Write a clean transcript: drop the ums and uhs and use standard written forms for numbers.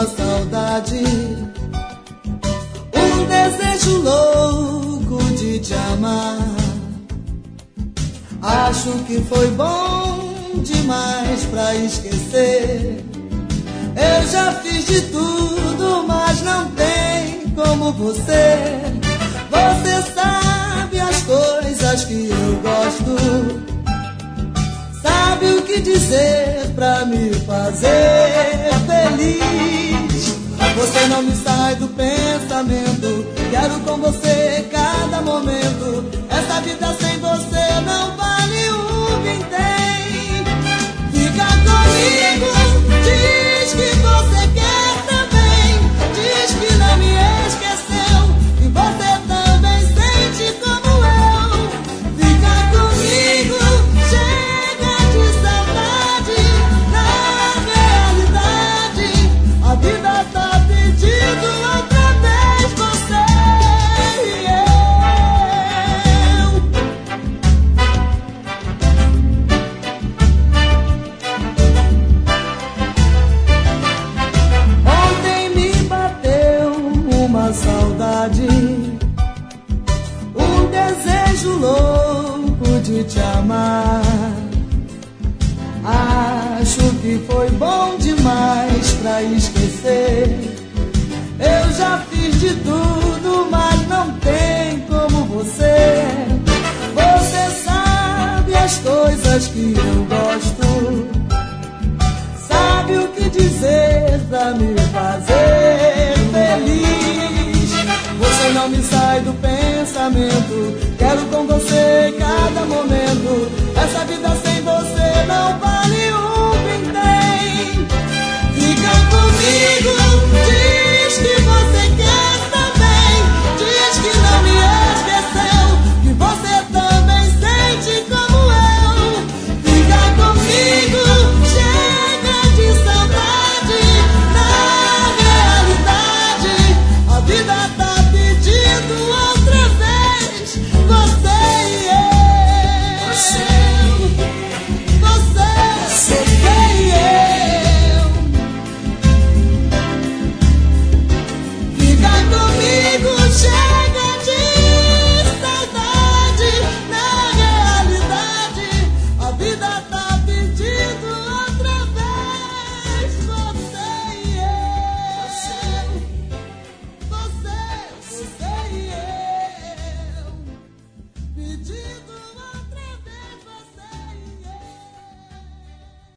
saudade, um desejo louco de te amar. Acho que foi bom demais pra esquecer. Eu já fiz de tudo, mas não tem como você. Você sabe as coisas que eu gosto, sabe o que dizer pra me fazer feliz. Você não me sai do pensamento, quero com você cada momento. Essa vida sem você não vale o que tem. Fica comigo, diz que você quer também, diz que não me esqueceu, e você também sente como eu. Fica comigo, chega de saudade, na realidade a vida tá pedindo outra vez você e eu. Ontem me bateu uma saudade, um desejo louco de te amar. Acho que foi bom demais pra esquecer. Eu já fiz de tudo, mas não tem como você. Você sabe as coisas que eu gosto, sabe o que dizer pra me fazer feliz. Você não me sai do pensamento, quero com você cada momento.